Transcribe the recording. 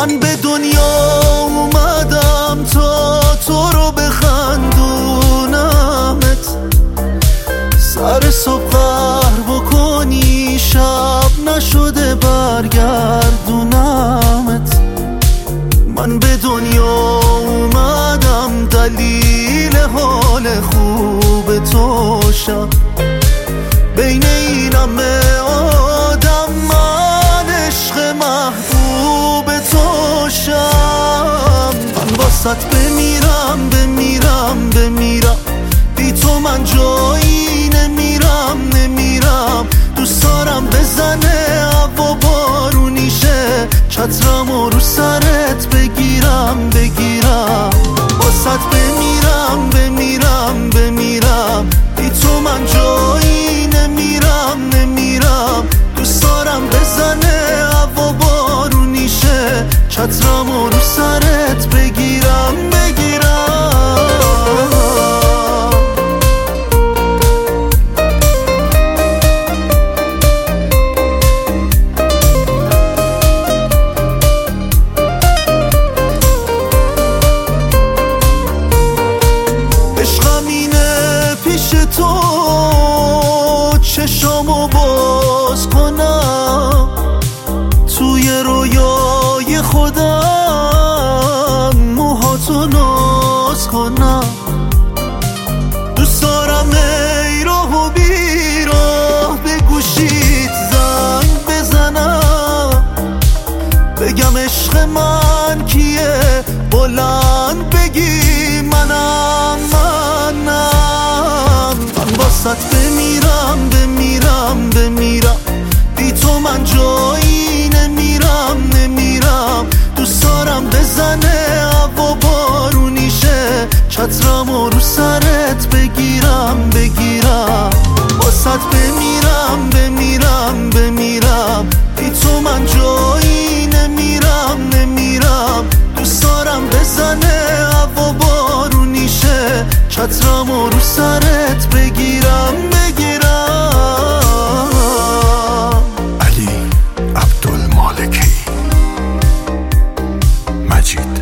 من به دنیا اومدم تا تو رو بخندونمت، سر صبح قهر بکنی شب نشده برگردونمت. من به دنیا اومدم دلیل حال خوب تو شم، بین این همه آدم من عشق محبوب تو شم. من واسط بمیرم بمیرم بمیرم، بی تو من جایی نمیرم. دوست دارم بزنه هوا بارونیشه، چترمو رو سرت بگیرم. واسط بمیرم بمیرم، بی تو من جایی نمیرم. دوست دارم بزنه هوا بارونیشه، چترمو رو سرت بگیرم. تو چشامو باز کنم، توی رویای خودم موهاتو ناز کنم. دوست دارم ای راه و بیراه به گوشیت زنگ بزنم، بگم عشق من کیه، بلند بگی منم. واسط بمیرم بمیرم، بی تو من جایی نمیرم. دوست دارم بزنه هوا بارونیشه، چترمو رو سرت بگیرم. واسط بمیرم بمیرم، بی تو من جایی نمیرم. دوست دارم بزنه هوا بارونیشه، چترمو رو سرت بگیرم. علی عبدالمالکی، مجید.